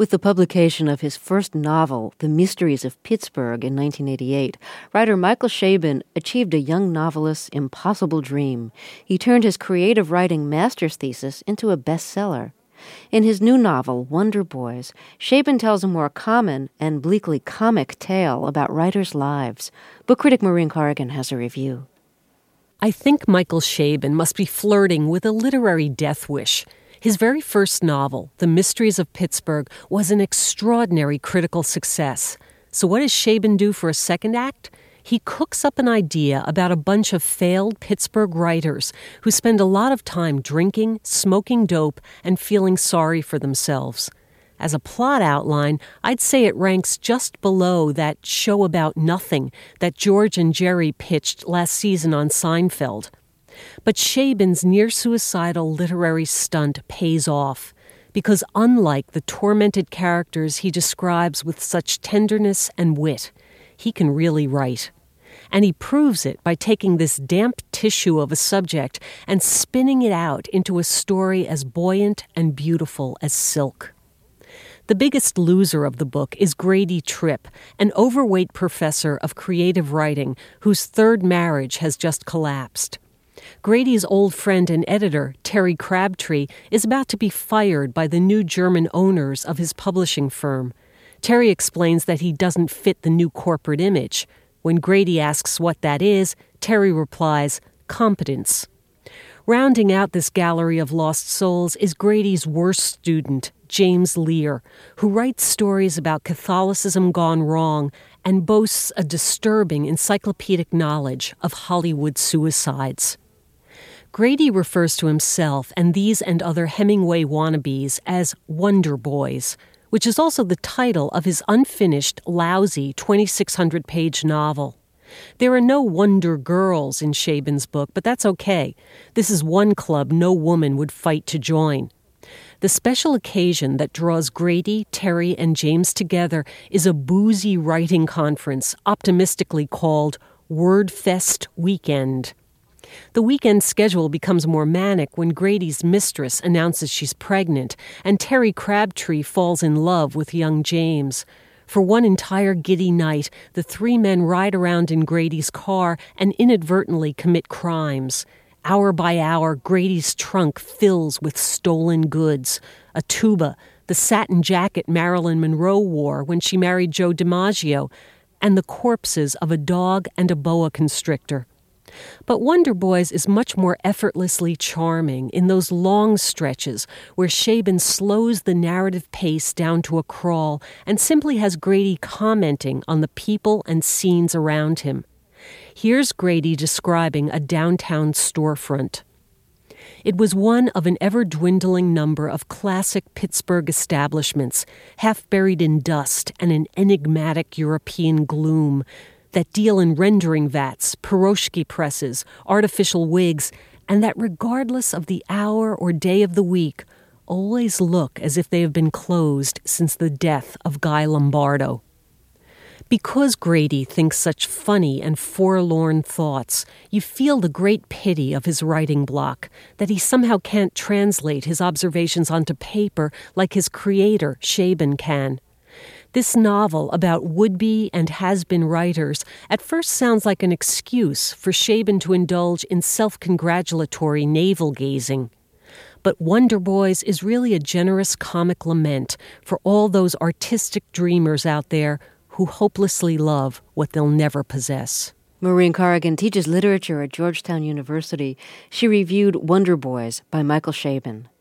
With the publication of his first novel, The Mysteries of Pittsburgh, in 1988, writer Michael Chabon achieved a young novelist's impossible dream. He turned his creative writing master's thesis into a bestseller. In his new novel, Wonder Boys, Chabon tells a more common and bleakly comic tale about writers' lives. Book critic Maureen Corrigan has a review. I think Michael Chabon must be flirting with a literary death wish. His very first novel, The Mysteries of Pittsburgh, was an extraordinary critical success. So what does Chabon do for a second act? He cooks up an idea about a bunch of failed Pittsburgh writers who spend a lot of time drinking, smoking dope, and feeling sorry for themselves. As a plot outline, I'd say it ranks just below that show about nothing that George and Jerry pitched last season on Seinfeld. But Chabon's near-suicidal literary stunt pays off, because unlike the tormented characters he describes with such tenderness and wit, he can really write. And he proves it by taking this damp tissue of a subject and spinning it out into a story as buoyant and beautiful as silk. The biggest loser of the book is Grady Tripp, an overweight professor of creative writing whose third marriage has just collapsed. Grady's old friend and editor, Terry Crabtree, is about to be fired by the new German owners of his publishing firm. Terry explains that he doesn't fit the new corporate image. When Grady asks what that is, Terry replies, competence. Rounding out this gallery of lost souls is Grady's worst student, James Lear, who writes stories about Catholicism gone wrong and boasts a disturbing encyclopedic knowledge of Hollywood suicides. Grady refers to himself and these and other Hemingway wannabes as Wonder Boys, which is also the title of his unfinished, lousy 2,600-page novel. There are no Wonder Girls in Chabon's book, but that's okay. This is one club no woman would fight to join. The special occasion that draws Grady, Terry, and James together is a boozy writing conference, optimistically called WordFest Weekend. The weekend schedule becomes more manic when Grady's mistress announces she's pregnant, and Terry Crabtree falls in love with young James. For one entire giddy night, the three men ride around in Grady's car and inadvertently commit crimes. Hour by hour, Grady's trunk fills with stolen goods. A tuba, the satin jacket Marilyn Monroe wore when she married Joe DiMaggio, and the corpses of a dog and a boa constrictor. But Wonder Boys is much more effortlessly charming in those long stretches where Chabon slows the narrative pace down to a crawl and simply has Grady commenting on the people and scenes around him. Here's Grady describing a downtown storefront. It was one of an ever-dwindling number of classic Pittsburgh establishments, half buried in dust and an enigmatic European gloom, that deal in rendering vats, pierogi presses, artificial wigs, and that regardless of the hour or day of the week, always look as if they have been closed since the death of Guy Lombardo. Because Grady thinks such funny and forlorn thoughts, you feel the great pity of his writing block, that he somehow can't translate his observations onto paper like his creator, Chabon, can. This novel about would-be and has-been writers at first sounds like an excuse for Chabon to indulge in self-congratulatory navel-gazing. But Wonder Boys is really a generous comic lament for all those artistic dreamers out there who hopelessly love what they'll never possess. Maureen Corrigan teaches literature at Georgetown University. She reviewed Wonder Boys by Michael Chabon.